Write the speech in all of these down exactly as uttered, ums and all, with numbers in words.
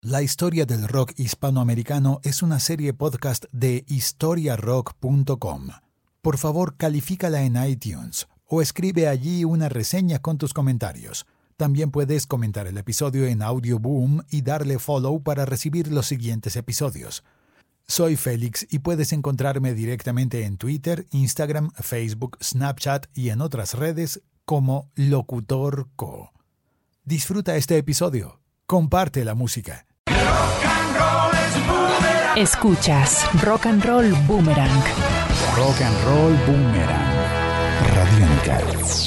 La historia del rock hispanoamericano es una serie podcast de historia rock punto com. Por favor, califícala en iTunes o escribe allí una reseña con tus comentarios. También puedes comentar el episodio en Audioboom y darle follow para recibir los siguientes episodios. Soy Félix y puedes encontrarme directamente en Twitter, Instagram, Facebook, Snapchat y en otras redes como Locutor Co. Disfruta este episodio. Comparte la música. Escuchas Rock and Roll Boomerang. Rock and Roll Boomerang. Radiónica.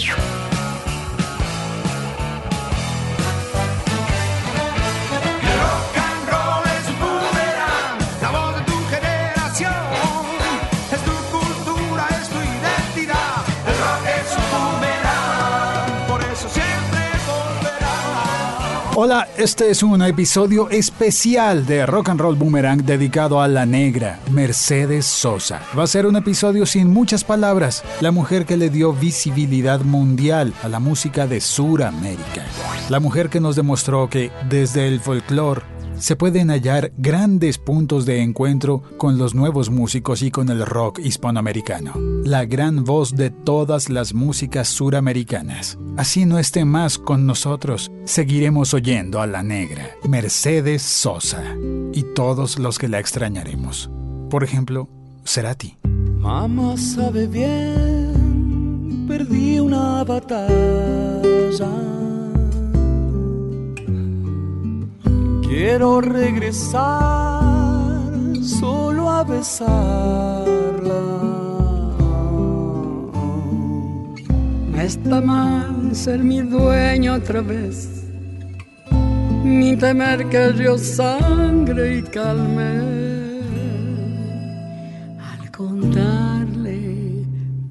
Hola, este es un episodio especial de Rock and Roll Boomerang dedicado a la negra, Mercedes Sosa. Va a ser un episodio sin muchas palabras, la mujer que le dio visibilidad mundial a la música de Suramérica. La mujer que nos demostró que desde el folclore se pueden hallar grandes puntos de encuentro con los nuevos músicos y con el rock hispanoamericano. La gran voz de todas las músicas suramericanas. Así no esté más con nosotros, seguiremos oyendo a la negra, Mercedes Sosa, y todos los que la extrañaremos. Por ejemplo, Cerati. Mamá sabe bien, perdí una batalla. Quiero regresar solo a besarla. No está mal ser mi dueño otra vez, ni temer que el río sangre y calme. Al contarle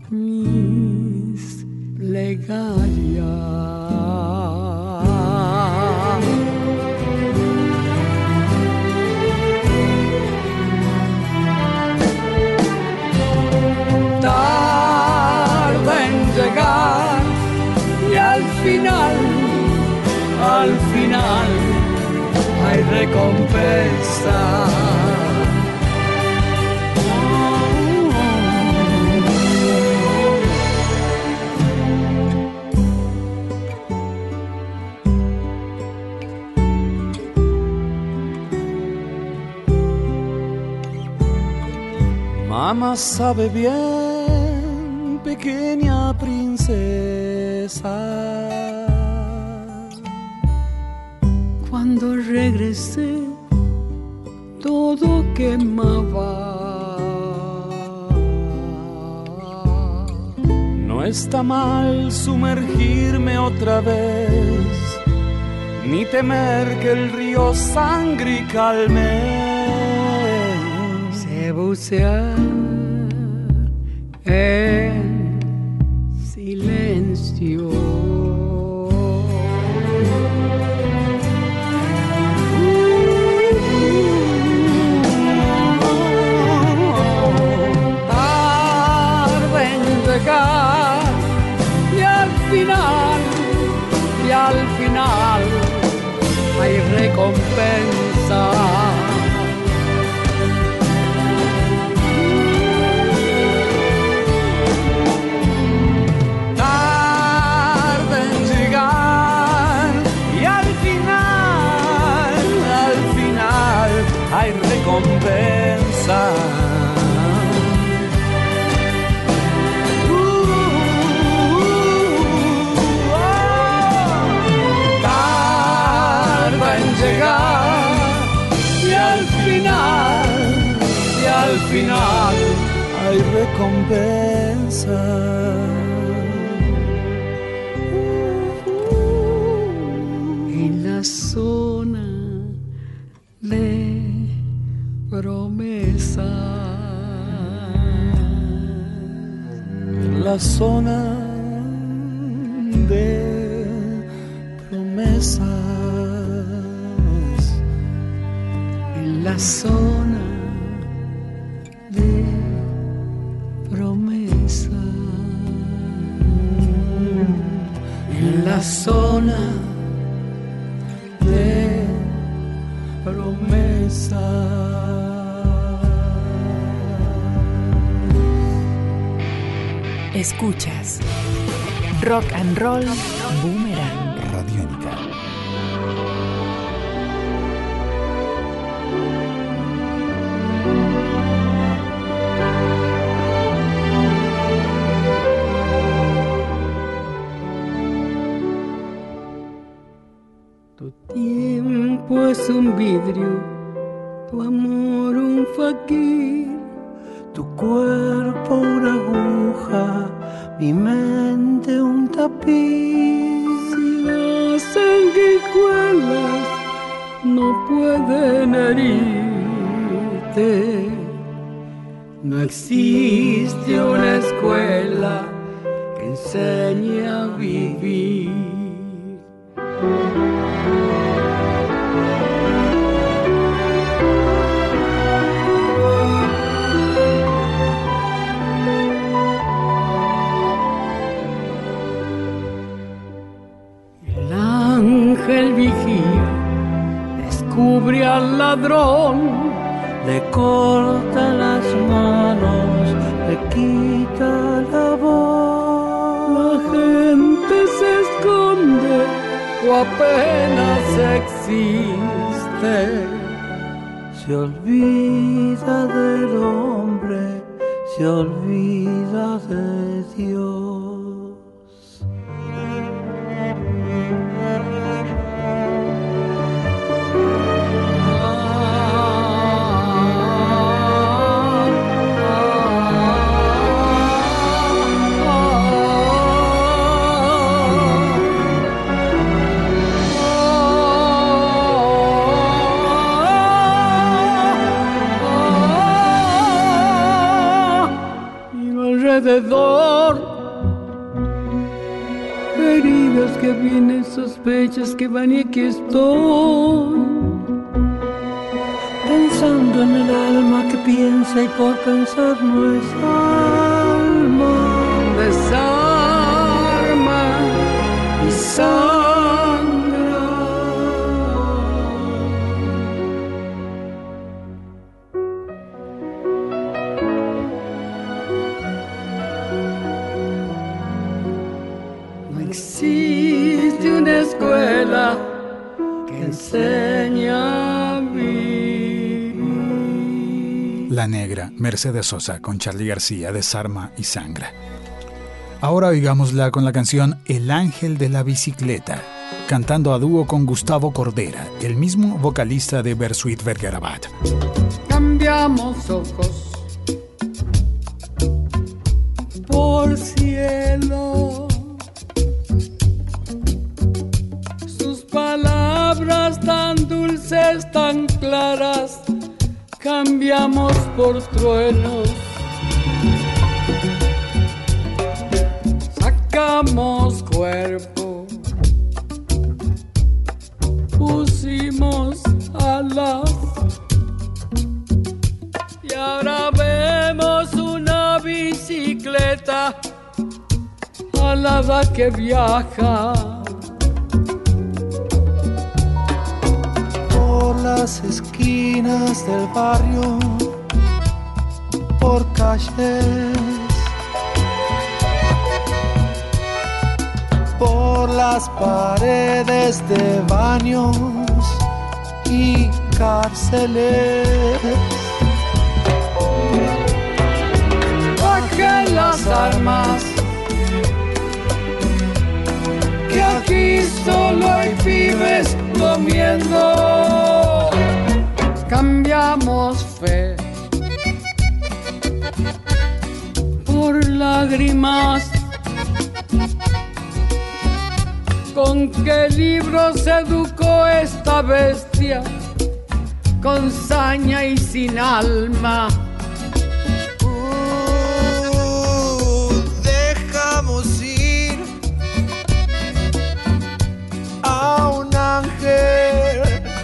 mis plegarias. Al final, al final hay recompensa. Mamá sabe bien, pequeña princesa. Cuando regresé, todo quemaba. No está mal sumergirme otra vez, ni temer que el río sangre y calme. Sé bucear en silencio. Y al final, y al final hay recompensa. Tarde en llegar y al final, al final hay recompensa. Y al final, y al final hay recompensa. En la zona de promesa. En la zona de promesa. La zona de promesa. En la zona de promesa. promesa. Escuchas Rock and Roll Boomerang. Radiónica. Tu tiempo es un vidrio, tu amor un faquir, tu cuerpo una aguja, mi mente un tapiz. Si las sanguijuelas no pueden herirte, no existe una escuela que enseñe a vivir. El vigía descubre al ladrón, le corta las manos, le quita la voz. La gente se esconde o apenas existe, se olvida del hombre, se olvida de Dios. Alrededor, heridas que vienen, sospechas que van y aquí estoy, pensando en el alma que piensa y por pensar no es alma. Desarma y sangra. Existe una escuela que enseña a vivir. La Negra, Mercedes Sosa, con Charly García, Desarma y Sangra. Ahora oigámosla con la canción El Ángel de la Bicicleta, cantando a dúo con Gustavo Cordera, el mismo vocalista de Bersuit Vergarabat. Cambiamos ojos por cielo, palabras tan dulces, tan claras, cambiamos por truenos. Sacamos cuerpo, pusimos alas, y ahora vemos una bicicleta alada que viaja las esquinas del barrio, por calles, por las paredes de baños y cárceles. Bajen las armas, que aquí solo hay pibes comiendo. Cambiamos fe por lágrimas. ¿Con qué libro se educó esta bestia? Con saña y sin alma. Uh, dejamos ir a un ángel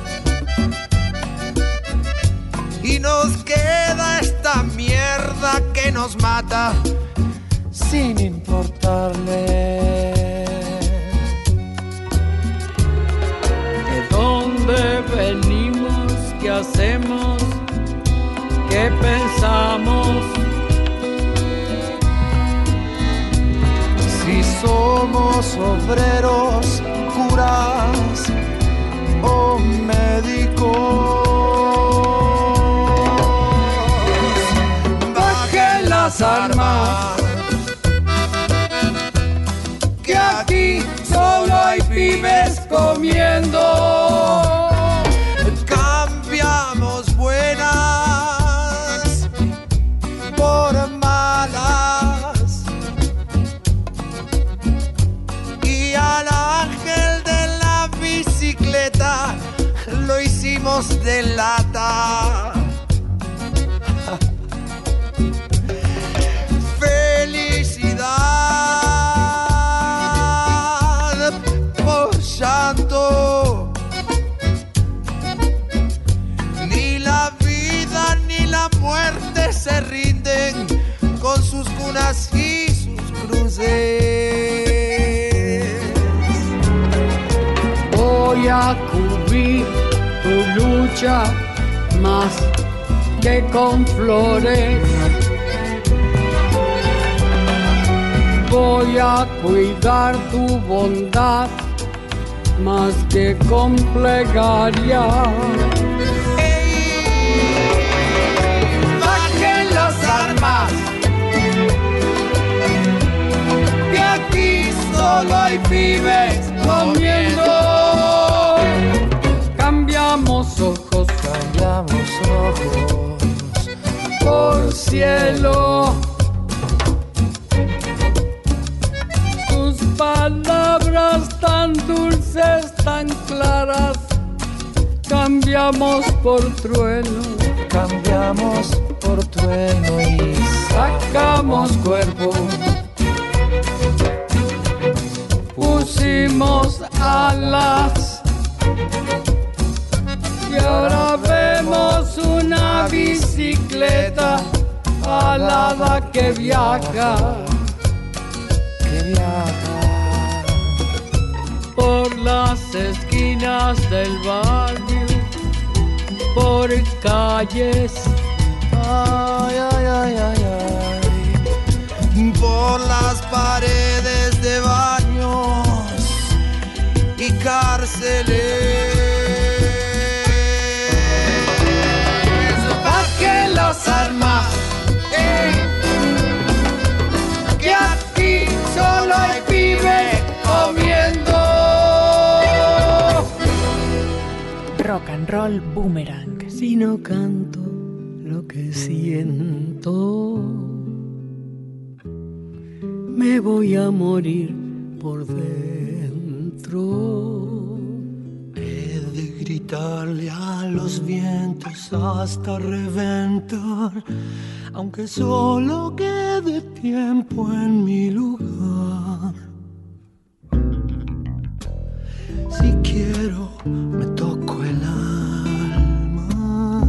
y nos queda esta mierda que nos mata sin importarle. ¿De dónde venimos? ¿qué hacemos? ¿Qué pensamos? Si somos obreros, curas o médicos, bajen las armas, que aquí solo hay pibes comiendo. Cambiamos buenas por malas y al ángel de la bicicleta lo hicimos de lata. Felicidad por llanto, ni la vida ni la muerte se rinden con sus cunas y sus cruces. Voy a cubrir tu lucha más que con flores. Voy a cuidar tu bondad más que con plegaria. Bajen las armas, que aquí solo hay pibes Comiendo, cambiamos ojos, cambiamos ojos por cielo. Tus palabras tan dulces, tan claras, cambiamos por trueno, cambiamos por trueno y sacamos cuerpo. Pusimos alas y ahora vemos una bicicleta alada que viaja, que viaja por las esquinas del barrio, por calles, ay, ay, ay, ay, ay, por las paredes de baños y cárceles. Bajen las armas, eh, que aquí solo hay pibes comiendo. Rock and Roll Boomerang. Si no canto lo que siento, me voy a morir por dentro. He de gritarle a los vientos hasta reventar, aunque solo quede tiempo en mi lugar. Si quiero, me toco el alma,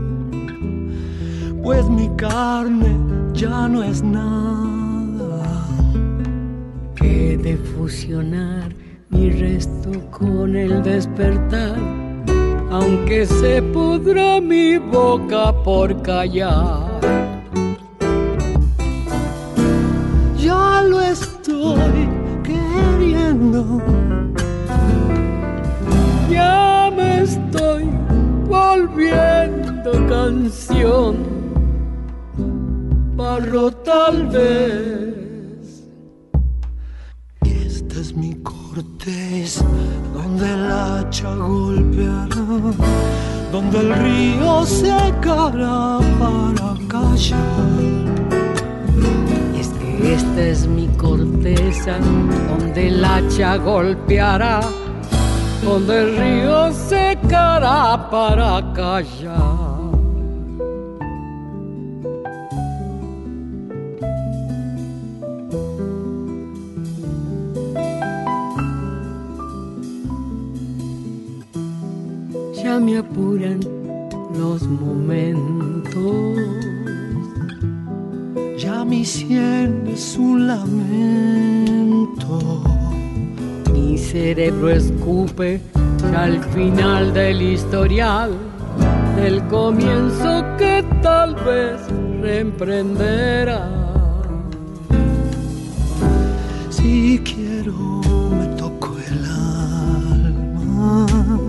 pues mi carne ya no es nada. He de fusionar mi resto con el despertar, aunque se pudra mi boca por callar. Ya lo estoy queriendo, Ya me estoy volviendo canción, barro tal vez. y esta es mi corteza donde el hacha golpeará, donde el río secará para callar. Y es que esta es mi corteza donde el hacha golpeará, donde el río secará para callar. Ya me apuran los momentos, Ya mi sien es un lamento. mi cerebro escupe al final del historial el comienzo que tal vez reemprenderá. Si quiero me toco el alma,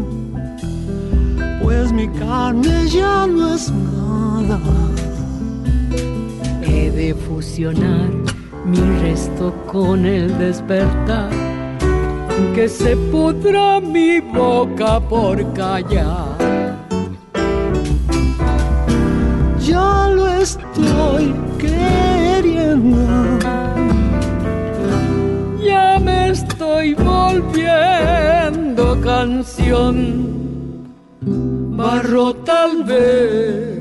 pues mi carne ya no es nada. He de fusionar mi resto con el despertar, que se pudra mi boca por callar. Ya lo estoy queriendo, ya me estoy volviendo canción, barro tal vez.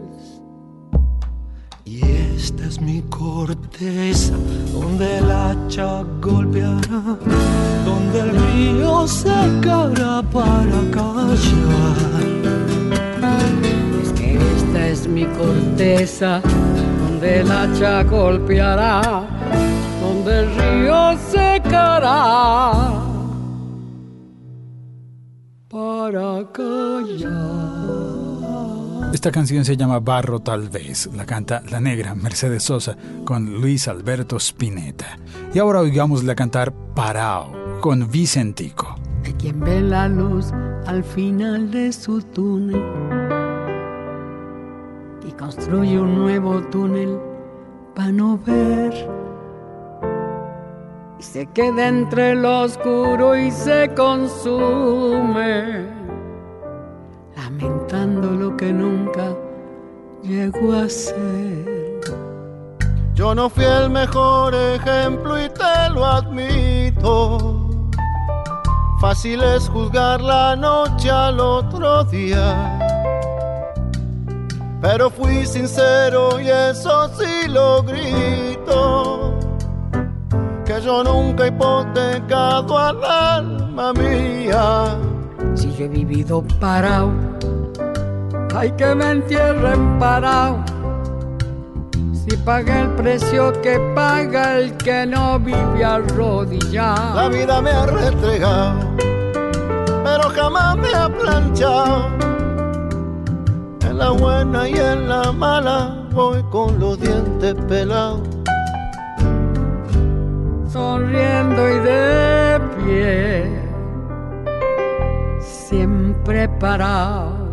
Y esta es mi corteza, donde el hacha golpeará, donde el río secará para callar. Es que esta es mi corteza, donde el hacha golpeará, donde el río secará para callar. Esta canción se llama Barro tal vez, la canta la negra Mercedes Sosa con Luis Alberto Spinetta. Y ahora oigámosla cantar Parao con Vicentico. Hay quien ve la luz al final de su túnel y construye un nuevo túnel para no ver, y se queda entre lo oscuro y se consume, lamentando lo que nunca llegó a ser. Yo no fui el mejor ejemplo y te lo admito. Fácil es juzgar la noche al otro día, pero fui sincero y eso sí lo grito, que yo nunca he hipotecado al alma mía. Si yo he vivido parado, hay que me entierren parado. Si pagué el precio que paga el que no vive arrodillado. La vida me ha restregado, pero jamás me ha planchado. En la buena y en la mala voy con los dientes pelados, sonriendo y de pie, siempre parado.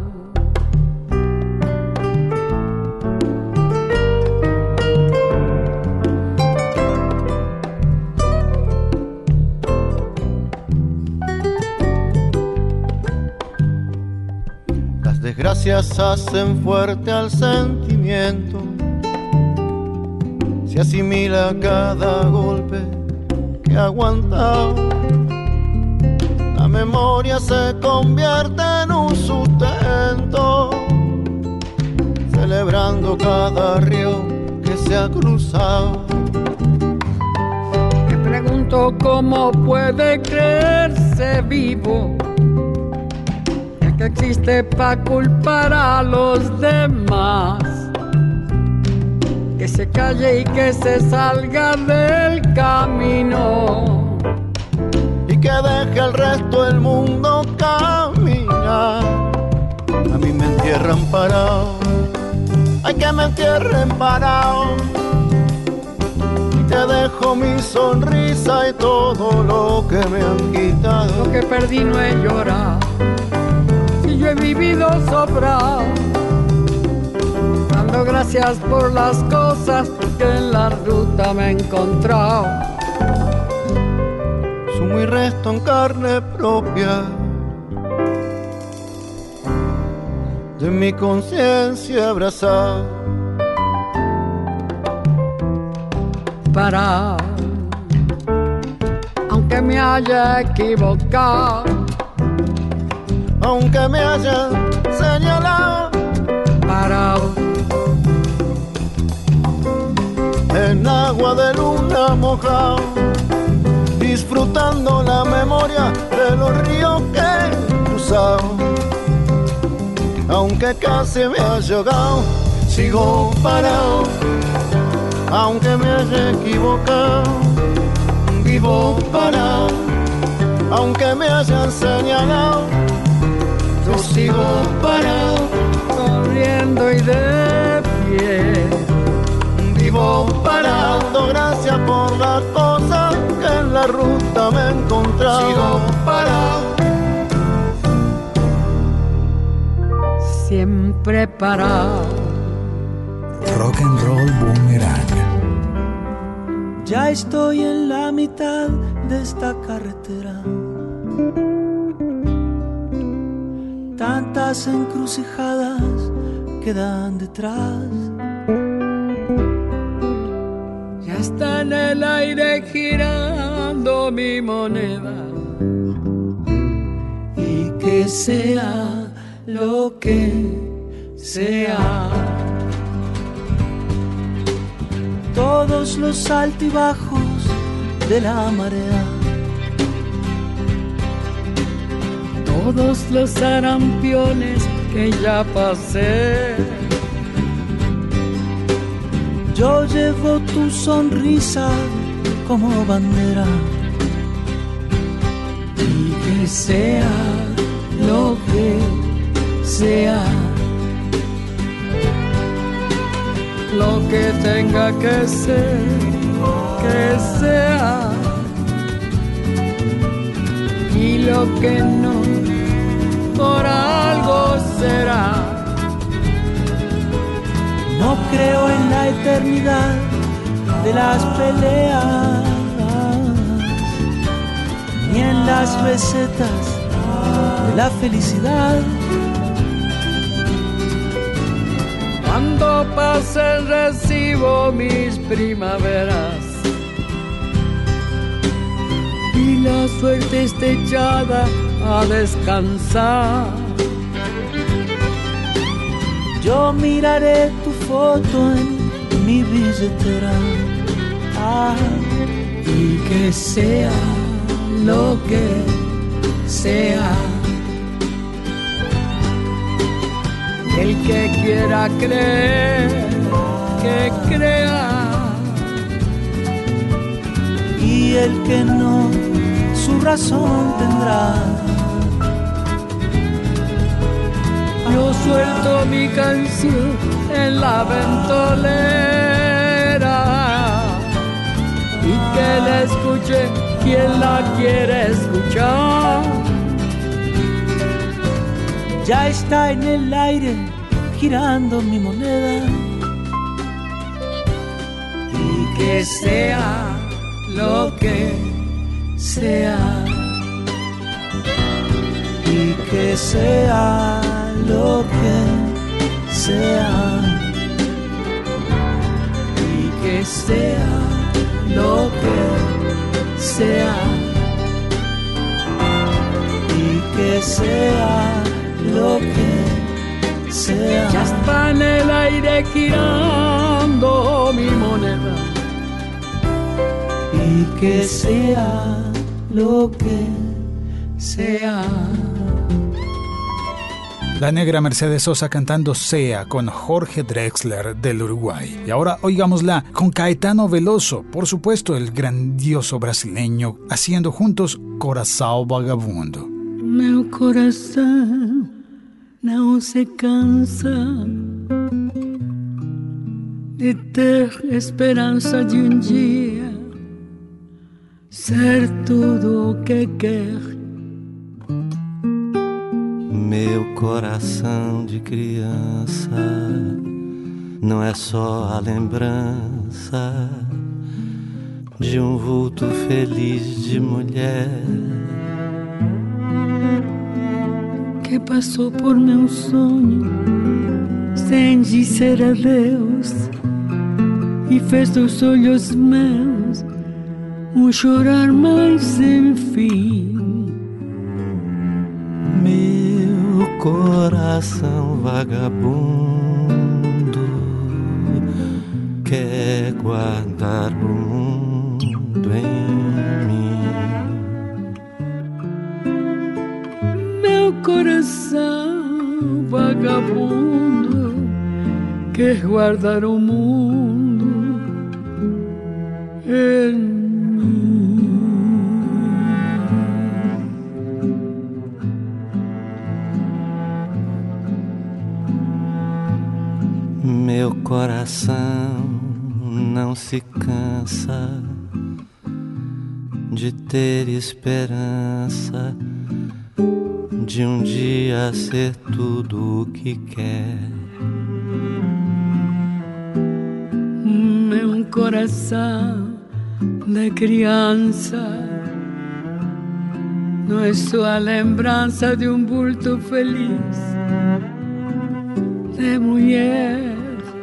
Las desgracias hacen fuerte al sentimiento, se asimila cada golpe que ha aguantado. La memoria se convierte en un sustento, celebrando cada río que se ha cruzado. Me pregunto cómo puede creerse vivo, ya que existe para culpar a los demás. Que se calle y que se salga del camino, y que deje al resto del mundo caminar. A mí me entierran parado, ay que me entierren parado, y te dejo mi sonrisa y todo lo que me han quitado. Lo que perdí no he llorado, si yo he vivido sobrado, dando gracias por las cosas que en la ruta me he encontrado. Sumo y resto en carne propia de mi conciencia abrazado. Parado, aunque me haya equivocado, aunque me hayan señalado. Parado, en agua de luna mojado, disfrutando la memoria de los ríos que he cruzado. Aunque casi me haya ahogado, sigo parado. Aunque me haya equivocado, vivo parado. Aunque me hayan señalado, yo sigo parado. de pie. Vivo parado, gracias por las cosas que en la ruta me he encontrado. Sigo parado, siempre parado. Rock and Roll Boomerang. Ya estoy en la mitad de esta carretera. Tantas encrucijadas quedan detrás. Ya está en el aire girando mi moneda. Y que sea lo que sea. Todos los altibajos de la marea, todos los sarampiones que ya pasé. Yo llevo tu sonrisa como bandera. Y que sea lo que sea, lo que tenga que ser, que sea. Y lo que no, por algo será. No creo en la eternidad de las peleas, ni en las recetas de la felicidad. Cuando pase recibo mis primaveras y la suerte esté echada a descansar. Yo miraré tu foto en mi billetera. Ah, y que sea lo que sea. El que quiera creer, que crea. Y el que no, su razón tendrá. Yo suelto mi canción en la ventolera y que la escuche quien la quiere escuchar. Ya está en el aire girando mi moneda. Y que sea lo que sea. Y que sea lo que sea. Y que sea lo que sea. Y que sea lo que sea. Ya está en el aire girando mi moneda. Y que sea lo que sea. La negra Mercedes Sosa cantando Sea con Jorge Drexler del Uruguay. Y ahora oigámosla con Caetano Veloso, por supuesto el grandioso brasileño, haciendo juntos Coração Vagabundo. Meu coração não se cansa de ter esperança de um dia ser tudo o que quer. Meu coração de criança não é só a lembrança de um vulto feliz de mulher que passou por meu sonho sem dizer adeus e fez dos olhos meus um chorar, mas enfim. Meu coração vagabundo quer guardar o mundo em mim. Meu coração vagabundo quer guardar o mundo em mim. Meu coração não se cansa de ter esperança de um dia ser tudo o que quer. Meu coração de criança não é só a lembrança de um bulto feliz de mulher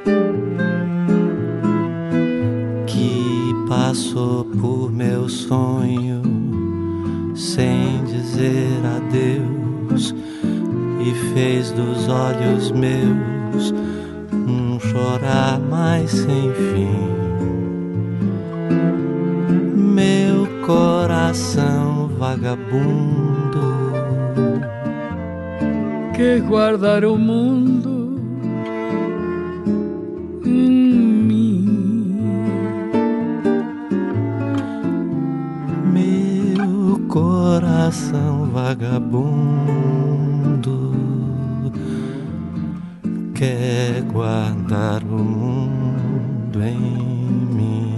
que passou por meu sonho sem dizer adeus e fez dos olhos meus um chorar mais sem fim. Meu coração vagabundo que guardar o mundo em mim. Meu coração vagabundo quer guardar o mundo em mim.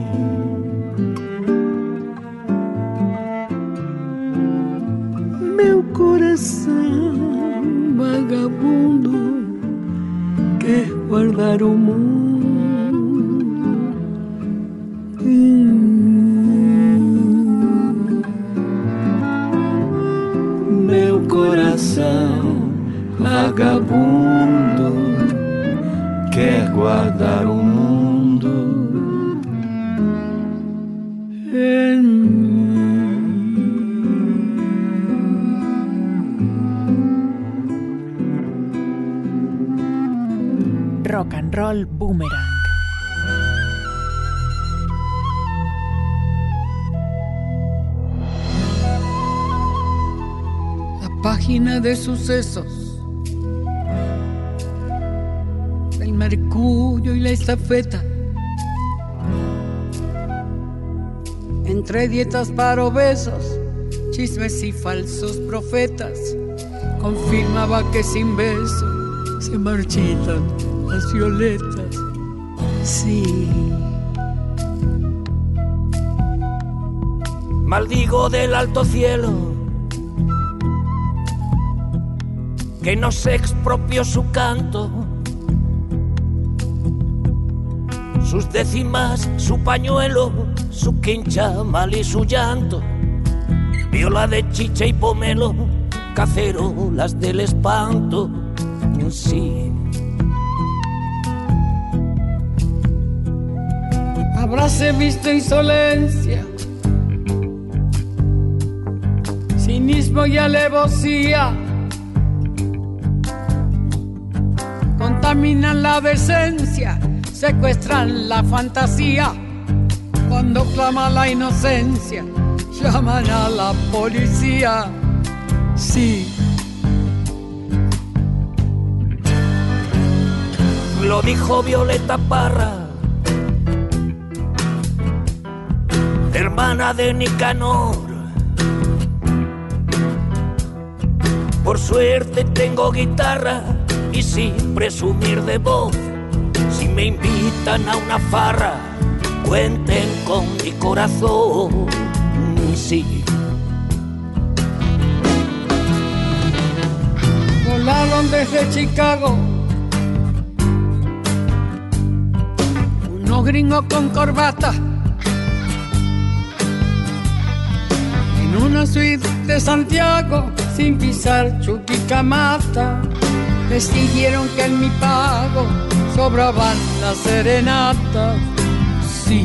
Meu coração vagabundo quer guardar o mundo em mim. Meu coração vagabundo quer guardar o mundo em mim. Rock and Roll Boomerang. La página de sucesos del mercurio y la estafeta, entre dietas para obesos, chismes y falsos profetas, confirmaba que sin beso se marchitan las violetas. Sí. Maldigo del alto cielo que no se expropió su canto, sus décimas, su pañuelo, su quincha mal y su llanto, viola de chicha y pomelo, cacerolas del espanto. Sí. Habráse visto insolencia, cinismo y alevosía, contaminan la decencia, secuestran la fantasía. Cuando clama la inocencia, llaman a la policía. Sí. Lo dijo Violeta Parra, hermana de Nicanor. Por suerte tengo guitarra y sin presumir de voz, si me invitan a una farra, cuenten con mi corazón. Sí. Volaron desde Chicago unos gringos con corbata en una suite de Santiago, sin pisar Chuquicamata. Decidieron que en mi pago sobraban las serenatas. Sí.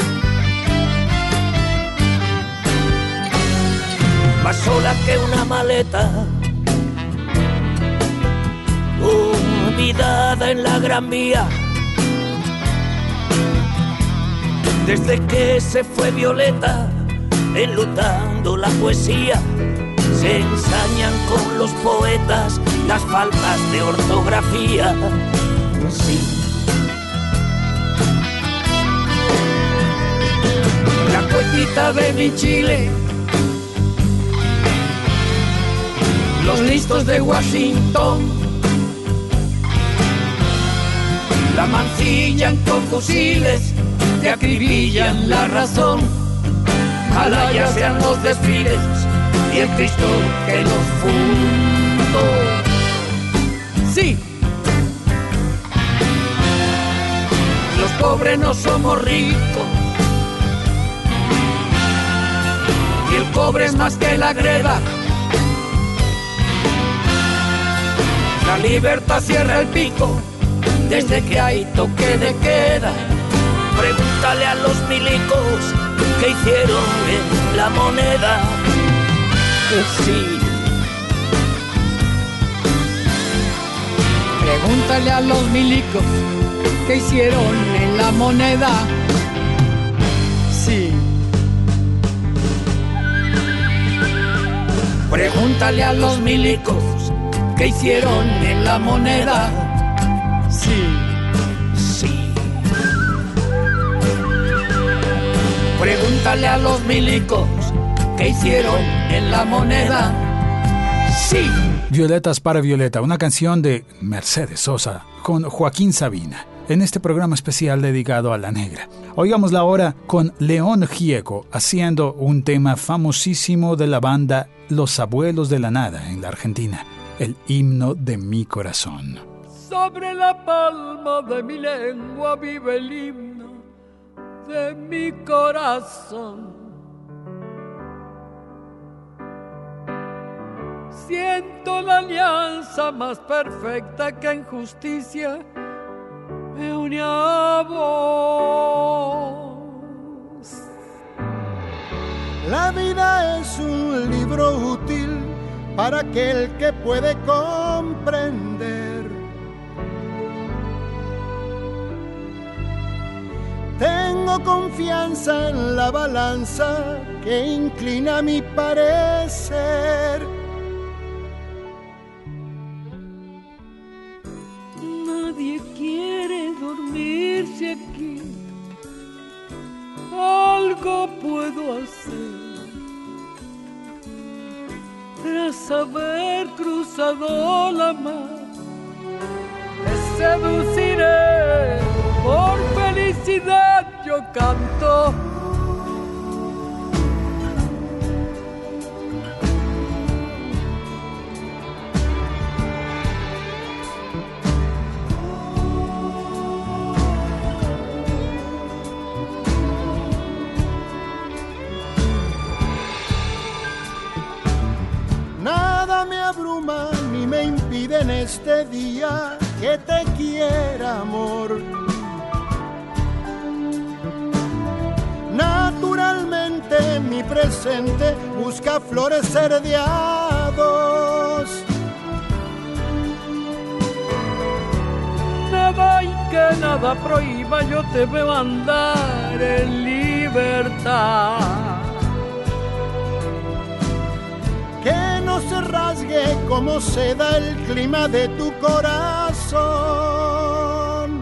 Más sola que una maleta, olvidada en la Gran Vía. Desde que se fue Violeta, enlutando la poesía, se ensañan con los poetas las faltas de ortografía. Sí. La poetita de mi Chile, los listos de Washington, la mancillan con fusiles, te acribillan la razón. Ojalá ya sean los desfiles y el Cristo que los fundó. Sí, los pobres no somos ricos y el cobre es más que la greda. La libertad cierra el pico desde que hay toque de queda. Pregúntale a los milicos que hicieron en la moneda. Sí. Pregúntale a los milicos que hicieron en la moneda. Sí. Pregúntale a los milicos que hicieron en la moneda. Sí. Sí. Pregúntale a los milicos que hicieron en la moneda. Sí. Violetas para Violeta, una canción de Mercedes Sosa con Joaquín Sabina, en este programa especial dedicado a la negra. Oigámosla ahora con León Gieco, haciendo un tema famosísimo de la banda Los Abuelos de la Nada en la Argentina, el himno de mi corazón. Sobre la palma de mi lengua vive el himno de mi corazón. Siento la alianza más perfecta que en justicia me une a vos. La vida es un libro útil para aquel que puede comprender. Tengo confianza en la balanza que inclina mi parecer. Nadie quiere dormirse aquí. Algo puedo hacer tras haber cruzado la mar. Te seduciré, por felicidad yo canto. Nada me abruma ni me impide en este día que te quiera, amor. Naturalmente mi presente busca florecer de a dos. Nada y que nada prohíba, yo te veo andar en libertad. Que no se rasgue como seda el clima de tu corazón.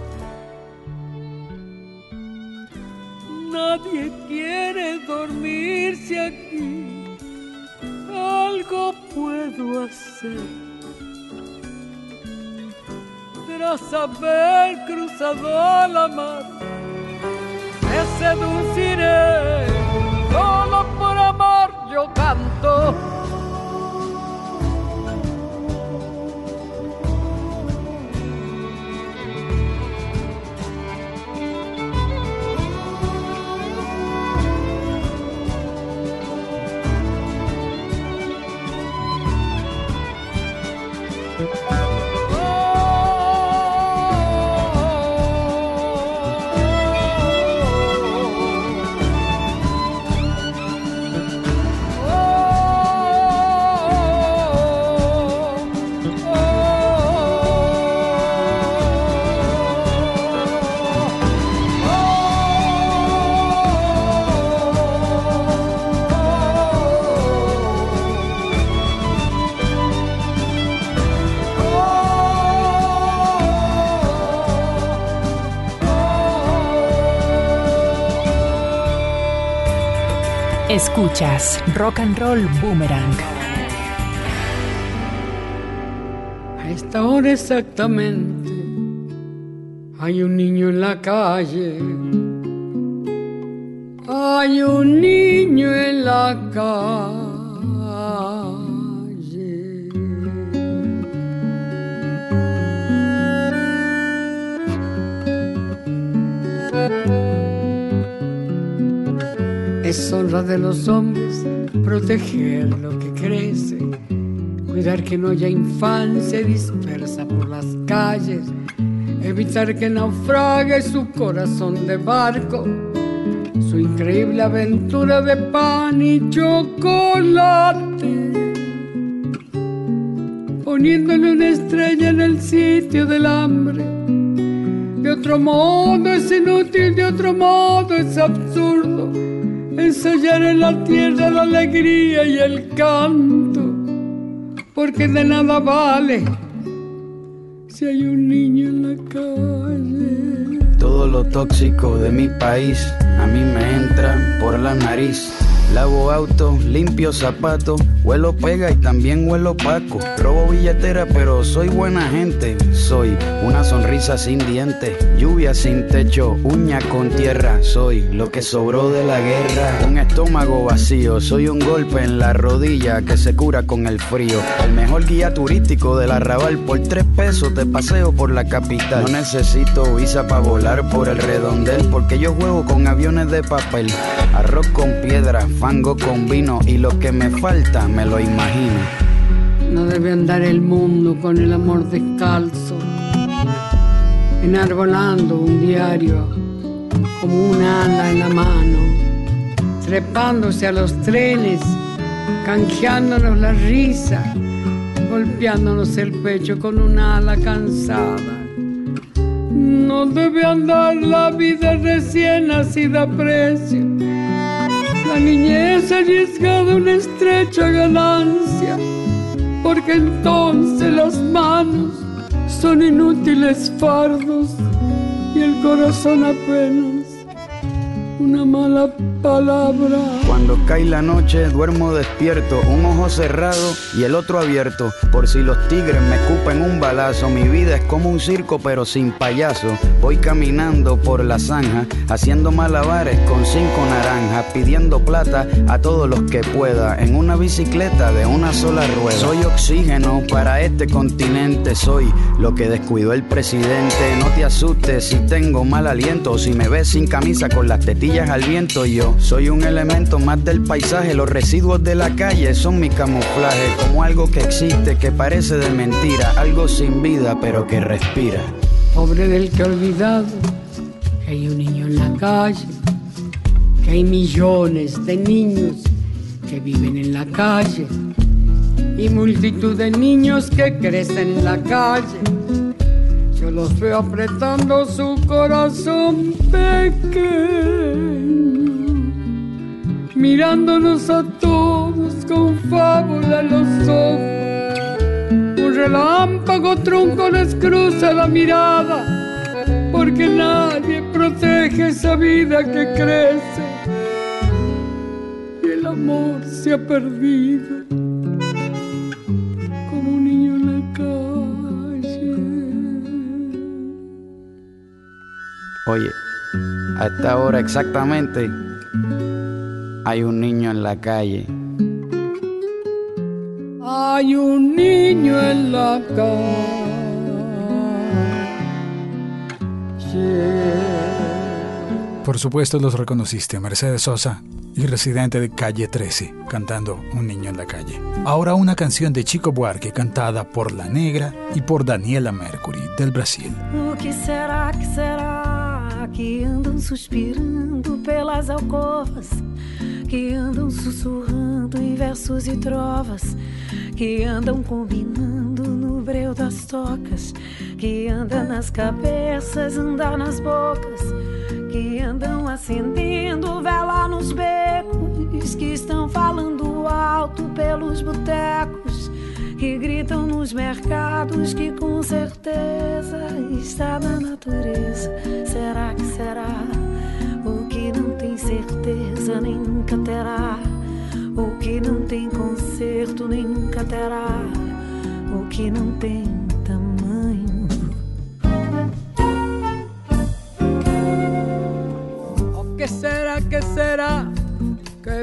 Nadie quiere dormirse aquí. Algo puedo hacer tras haber cruzado la mar. Te seduciré, solo por amor yo canto. Escuchas Rock and Roll Boomerang. A esta hora exactamente Hay un niño en la calle, hay un niño en la calle. Es honra de los hombres proteger lo que crece, cuidar que no haya infancia dispersa por las calles, evitar que naufrague su corazón de barco, su increíble aventura de pan y chocolate, poniéndole una estrella en el sitio del hambre. De otro modo es inútil, de otro modo es absurdo ensayar en la tierra la alegría y el canto, porque de nada vale si hay un niño en la calle. Todo lo tóxico de mi país a mí me entra por la nariz. Lavo autos, limpio zapatos, huelo pega y también huelo opaco. Robo billetera pero soy buena gente. Soy una sonrisa sin dientes, lluvia sin techo, uña con tierra. Soy lo que sobró de la guerra, un estómago vacío. Soy un golpe en la rodilla que se cura con el frío. El mejor guía turístico del Arrabal, por tres pesos te paseo por la capital. No necesito visa para volar por el redondel, porque yo juego con aviones de papel. Arroz con piedra, fango con vino, y lo que me falta me lo imagino. No debe andar el mundo con el amor descalzo, enarbolando un diario como un ala en la mano, trepándose a los trenes, canjeándonos la risa, golpeándonos el pecho con un ala cansada. No debe andar la vida recién nacida a precio, la niñez arriesgada una estrecha ganancia, porque entonces las manos son inútiles fardos y el corazón apenas una mala palabra. Cuando cae la noche duermo despierto, un ojo cerrado y el otro abierto, por si los tigres me escupen un balazo. Mi vida es como un circo pero sin payaso. Voy caminando por la zanja, haciendo malabares con cinco naranjas, pidiendo plata a todos los que pueda, en una bicicleta de una sola rueda. Soy oxígeno para este continente, soy lo que descuidó el presidente. No te asustes si tengo mal aliento, o si me ves sin camisa con las tetillas al viento. Yo soy un elemento más del paisaje, los residuos de la calle son mi camuflaje, como algo que existe, que parece de mentira, algo sin vida pero que respira. Pobre del que ha olvidado que hay un niño en la calle, que hay millones de niños que viven en la calle y multitud de niños que crecen en la calle. Yo los veo apretando su corazón pequeño, mirándonos a todos con fábula en los ojos. Un relámpago trunco les cruza la mirada, porque nadie protege esa vida que crece y el amor se ha perdido como un niño en la calle. Oye, a esta hora exactamente hay un niño en la calle. Hay un niño en la calle. Por supuesto los reconociste, Mercedes Sosa y Residente de Calle trece, cantando Un niño en la calle. Ahora una canción de Chico Buarque cantada por La Negra y por Daniela Mercury del Brasil. O que será, que será que andam suspirando pelas alcovas, que andam sussurrando em versos e trovas, que andam combinando no breu das tocas, que anda nas cabeças, anda nas bocas, que andam acendendo vela nos becos, que estão falando alto pelos botecos, que gritam nos mercados, que com certeza está na natureza. Será que será? O que não tem certeza nem nunca terá, o que não tem conserto nem nunca terá, o que não tem tamanho.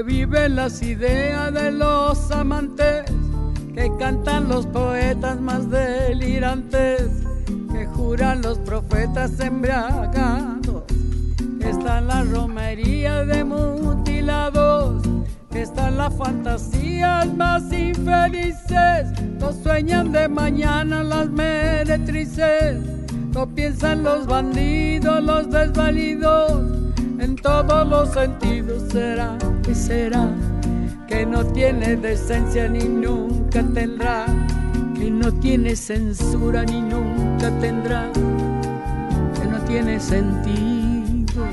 que viven las ideas de los amantes, que cantan los poetas más delirantes, que juran los profetas embriagados, que están las romerías de mutilados, que están las fantasías más infelices, no sueñan de mañana las meretrices, no piensan los bandidos, los desvalidos, en todos los sentidos. Será que será que no tiene decencia ni nunca tendrá, que no tiene censura ni nunca tendrá, que no tiene sentido.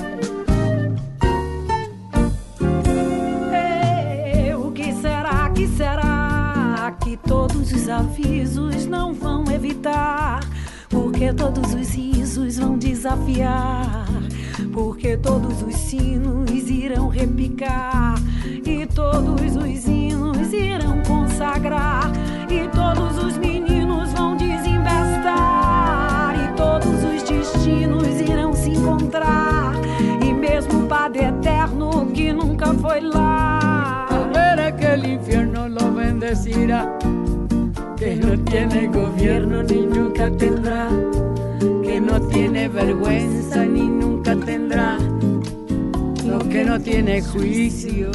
Ei, o que será, que será que todos os avisos não vão evitar? Porque todos os risos vão desafiar, porque todos os sinos irão repicar, e todos os hinos irão consagrar, e todos os meninos vão desembestar, e todos os destinos irão se encontrar, e mesmo o Padre Eterno que nunca foi lá, al ver aquel infierno lo bendecirá, que no tiene gobierno ni nunca tendrá, que no tiene vergüenza ni nunca tendrá, lo que no tiene juicio.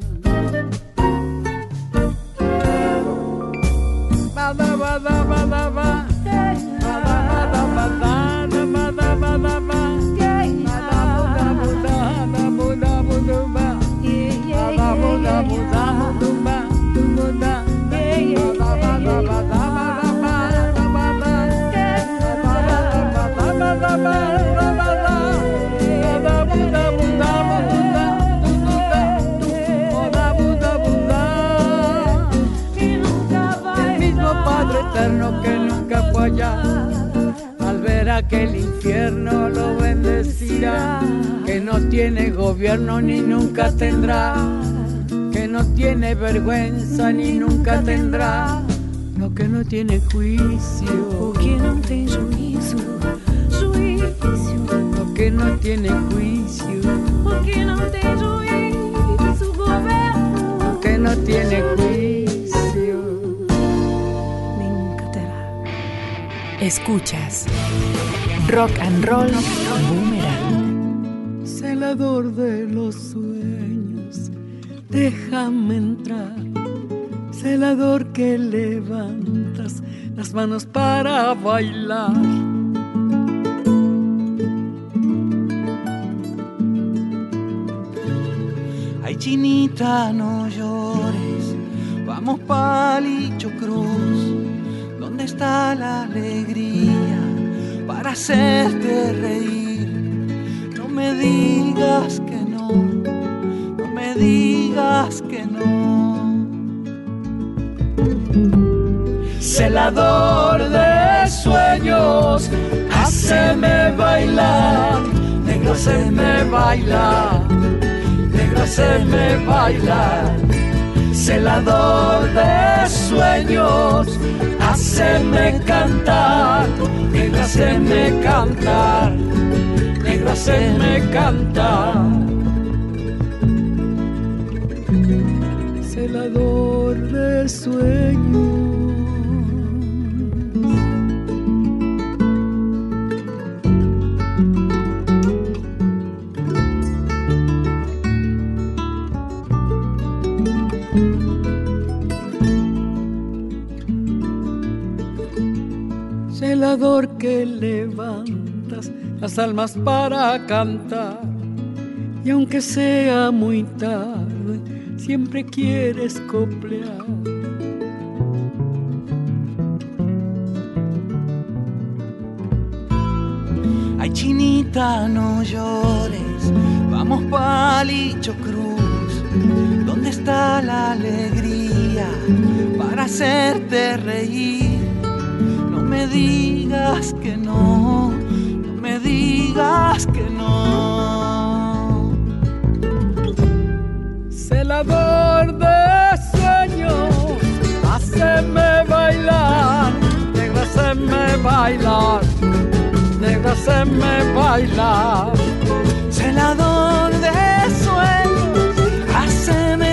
Bada bada bada ba, bada bada bada bada bada ba, bada buda buda buda buda ba, bada buda buda buda buda. El mismo Padre Eterno que nunca fue allá, al ver aquel infierno lo bendecirá, que no tiene gobierno ni nunca tendrá, que no tiene vergüenza ni nunca tendrá, lo que no tiene juicio, o que não tem juízo, juízo, lo que no tiene juicio, o que não tem juízo, governo, lo que no tiene juicio, nunca terá. Escuchas Rock and Roll Boomerang. Celador de los sueños, déjame entrar, celador que levantas las manos para bailar. Ay, chinita, no llores, vamos Palillo Cruz, ¿dónde está la alegría para hacerte reír? No me digas que no, no me digas que no. Celador de sueños, háceme bailar, negro, háceme bailar, negro, háceme bailar. Celador de sueños, háceme cantar, negro, háceme cantar, negro, háceme cantar. Celador de sueños. Celador que levantas las almas para cantar, y aunque sea muy tarde, siempre quieres coplear. Ay, chinita, no llores, vamos Palillo Cruz, ¿dónde está la alegría para hacerte reír? No me digas que no, no me digas que no. Celador de sueños, háceme bailar, negro, háceme bailar, negro, háceme bailar. Celador de sueños, háceme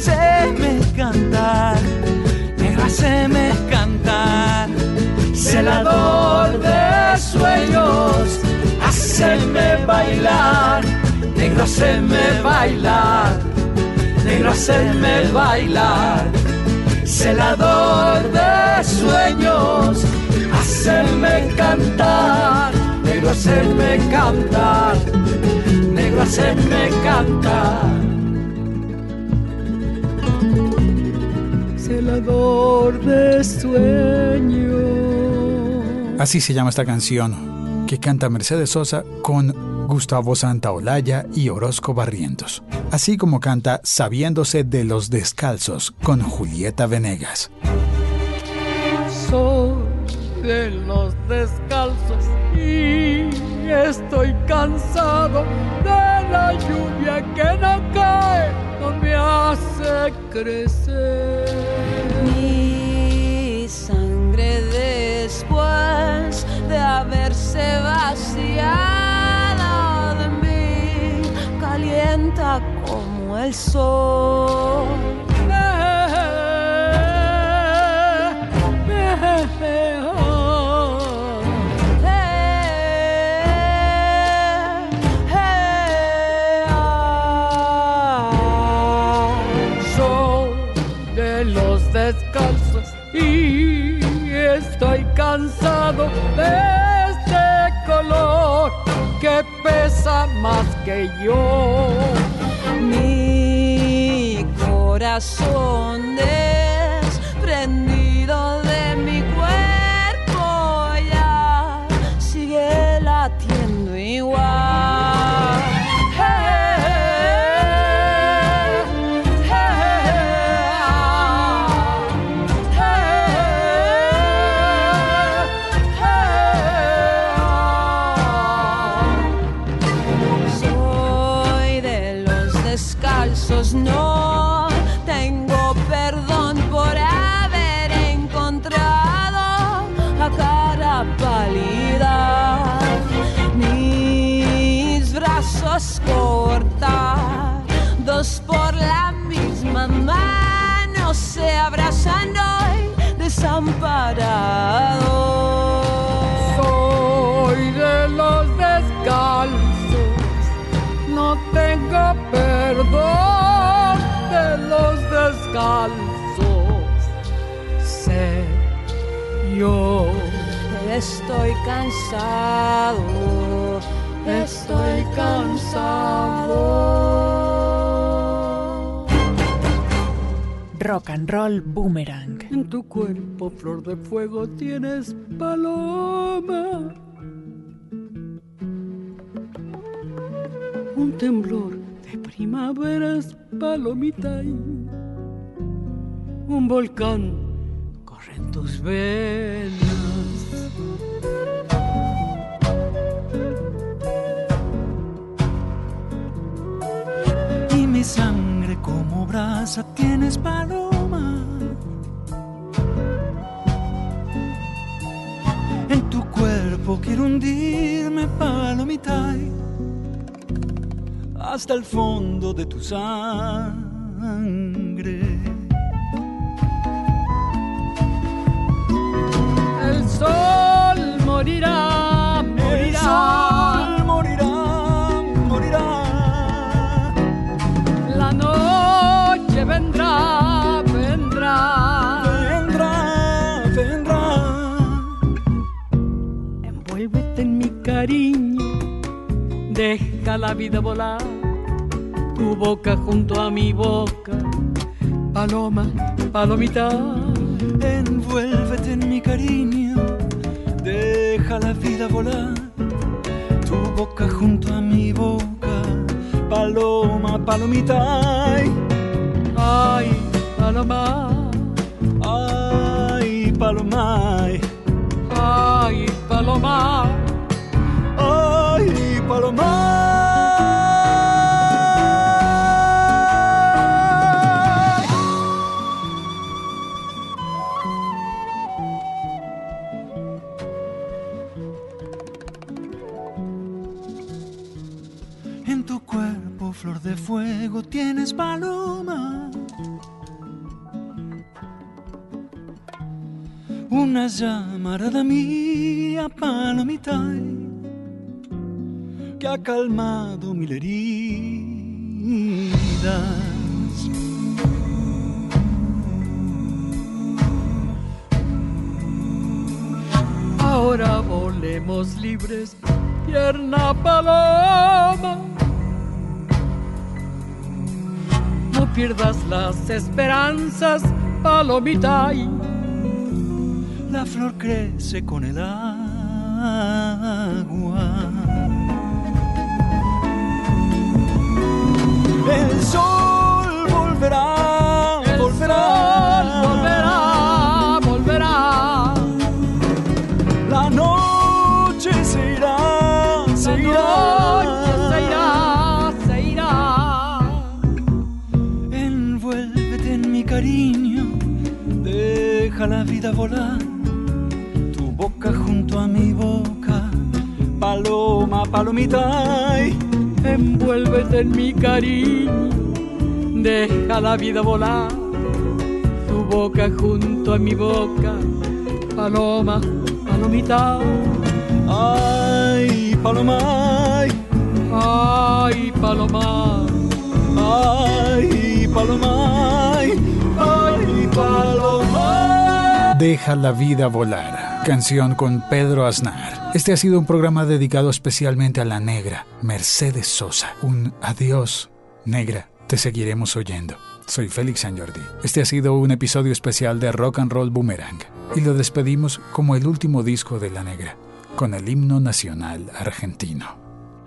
haceme cantar, negra, haceme cantar. Celador de sueños, haceme bailar, negro, haceme bailar, negro, haceme bailar. Celador de sueños, haceme cantar, negro, haceme cantar, negro, haceme cantar. Celador de sueños. Así se llama esta canción, que canta Mercedes Sosa con Gustavo Santaolalla y Orozco Barrientos, así como canta Sabiéndose de los Descalzos con Julieta Venegas. Soy de los descalzos y estoy cansado de la lluvia que no cae, no me hace crecer. Mi sangre después de haberse vaciado de mí calienta como el sol. Descalzos y estoy cansado de este color que pesa más que yo. Mi corazón desprendido de mi cuerpo ya sigue latiendo igual. No tengo perdón por haber encontrado a cara pálida mis brazos cortados por la misma mano se abrazan hoy desamparados. Soy de los descalzos, no tengo perdón de los descalzos. Sé yo. Estoy cansado, estoy cansado. Rock and Roll Boomerang. En tu cuerpo, flor de fuego, tienes paloma. Un temblor de primaveras, palomita, y un volcán corre en tus venas. Y mi sangre como brasa tienes, paloma. En tu cuerpo quiero hundirme, palomita, hasta el fondo de tu sangre. El sol morirá, morirá. El sol morirá, morirá. La noche vendrá, vendrá. Vendrá, vendrá. Envuélvete en mi cariño, deja la vida volar. Tu boca junto a mi boca, paloma, palomita. Envuélvete en mi cariño, deja la vida volar. Tu boca junto a mi boca, paloma, palomita. Ay, paloma. Ay, paloma. Ay, paloma. Ay, paloma. En tu cuerpo, flor de fuego, tienes paloma. una llamarada mía, palomita, que ha calmado mil heridas. Ahora volemos libres, tierna paloma. No pierdas las esperanzas, palomita. La flor crece con el agua. El sol volverá, el volverá, sol volverá, volverá. La noche se irá, se La irá, noche se irá, se irá. Envuélvete en mi cariño, deja la vida volar. Tu boca junto a mi boca, paloma, palomita. Envuélvete en mi cariño, deja la vida volar. Tu boca junto a mi boca, paloma, palomita. Ay, paloma, ay, paloma, ay, paloma, ay, paloma. Deja la vida volar. Canción con Pedro Aznar. Este ha sido un programa dedicado especialmente a la negra, Mercedes Sosa. Un adiós, negra. Te seguiremos oyendo. Soy Félix San Jordi. Este ha sido un episodio especial de Rock and Roll Boomerang. Y lo despedimos como el último disco de la negra, con el himno nacional argentino.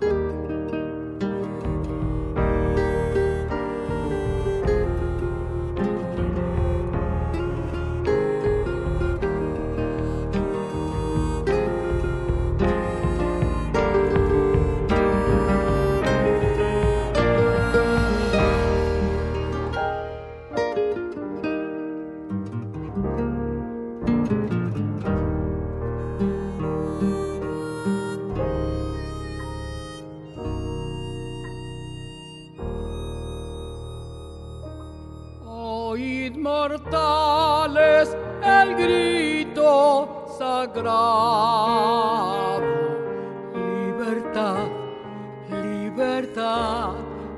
Mortales, el grito sagrado. Libertad, libertad,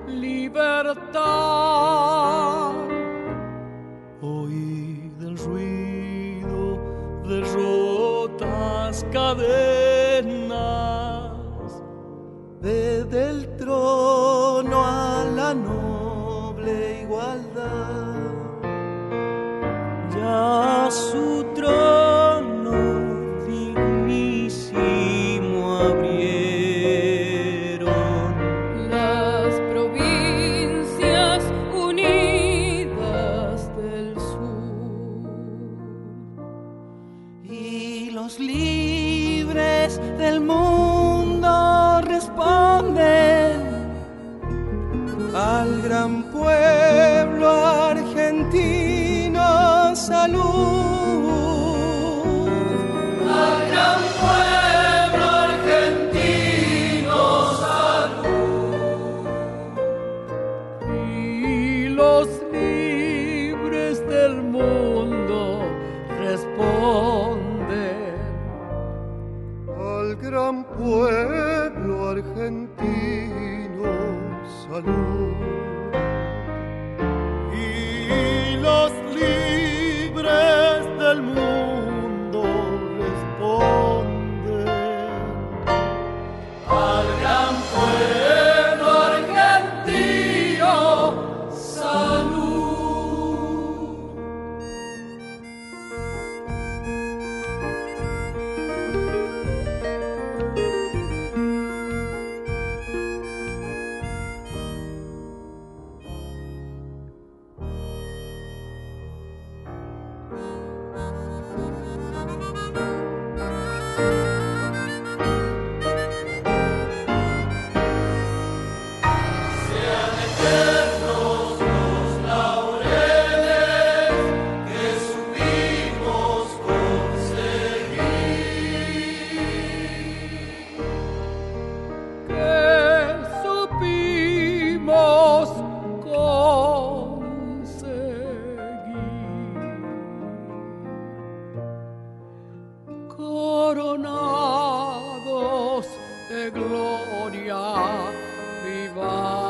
libertad. Oíd el ruido de rotas cadenas. Ved el trono a la noble igualdad. Ya su trono dignísimo abrieron las provincias unidas del sur, y los libres del mundo responden al gran pueblo argentino. Salud al gran pueblo argentino, salud. Y los libres del mundo responden al gran pueblo argentino. Salud. Y los libres del mundo responden al gran pueblo argentino, salud. coronados de gloria, viva.